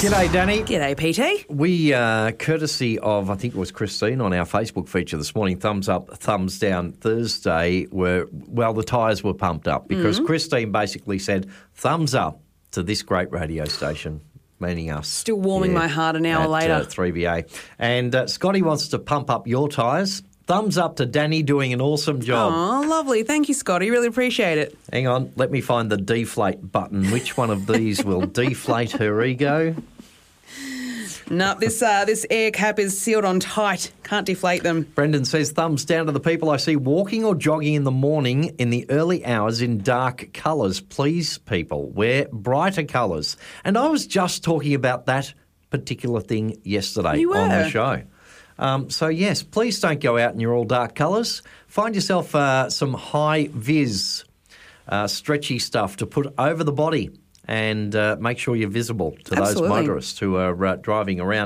G'day, Danny. G'day, PT. We, courtesy of, I think it was Christine on our Facebook feature this morning, Thumbs Up, Thumbs Down Thursday, the tyres were pumped up because Christine basically said, thumbs up to this great radio station, meaning us. Still warming my heart an hour later. 3BA. And Scotty wants to pump up your tyres. Thumbs up to Danny doing an awesome job. Oh, lovely. Thank you, Scotty. Really appreciate it. Hang on, let me find the deflate button. Which one of these will deflate her ego? No, this air cap is sealed on tight. Can't deflate them. Brendan says, thumbs down to the people I see walking or jogging in the morning in the early hours in dark colours. Please, people, wear brighter colours. And I was just talking about that particular thing yesterday on the show. So, yes, please don't go out in your all dark colours. Find yourself some high-vis, stretchy stuff to put over the body and make sure you're visible to those motorists who are driving around.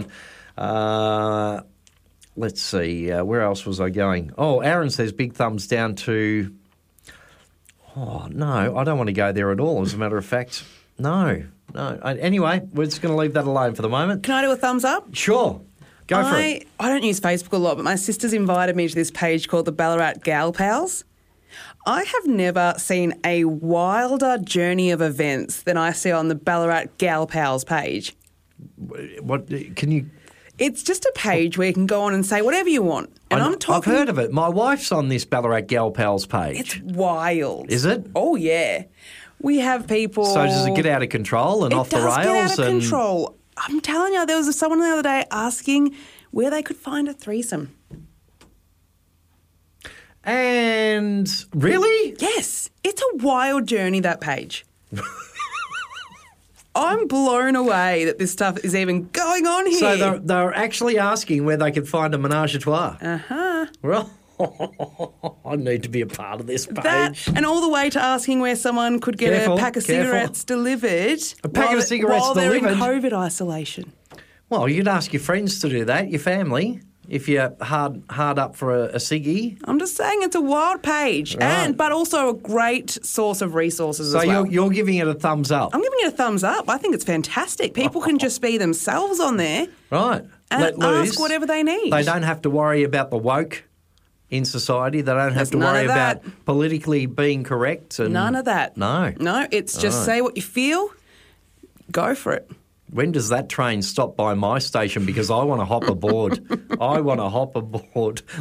Let's see, where else was I going? Oh, Aaron says big thumbs down to... Oh, no, I don't want to go there at all, as a matter of fact. No. Anyway, we're just going to leave that alone for the moment. Can I do a thumbs up? Sure. Go for it. I don't use Facebook a lot, but my sister's invited me to this page called the Ballarat Gal Pals. I have never seen a wilder journey of events than I see on the Ballarat Gal Pals page. What can you... It's just a page where you can go on and say whatever you want. And I've heard of it. My wife's on this Ballarat Gal Pals page. It's wild. Is it? Oh, yeah. We have people... So does it get out of control and off the rails? It does get out of control. I'm telling you, there was someone the other day asking where they could find a threesome. And really? Yes. It's a wild journey, that page. I'm blown away that this stuff is even going on here. So they're actually asking where they could find a menage a trois. Uh-huh. Well, I need to be a part of this page. And all the way to asking where someone could get a pack of cigarettes delivered. A pack of cigarettes while delivered? While they're in COVID isolation. Well, you'd ask your friends to do that, your family, if you're hard up for a ciggy. I'm just saying it's a wild page, right. But also a great source of resources as well. So you're giving it a thumbs up? I'm giving it a thumbs up. I think it's fantastic. People can just be themselves on there. Right. And let loose. Ask whatever they need. They don't have to worry about the woke in society. They don't have to worry about politically being correct. And none of that. No. No, it's just say what you feel, go for it. When does that train stop by my station? Because I want to hop aboard. I want to hop aboard.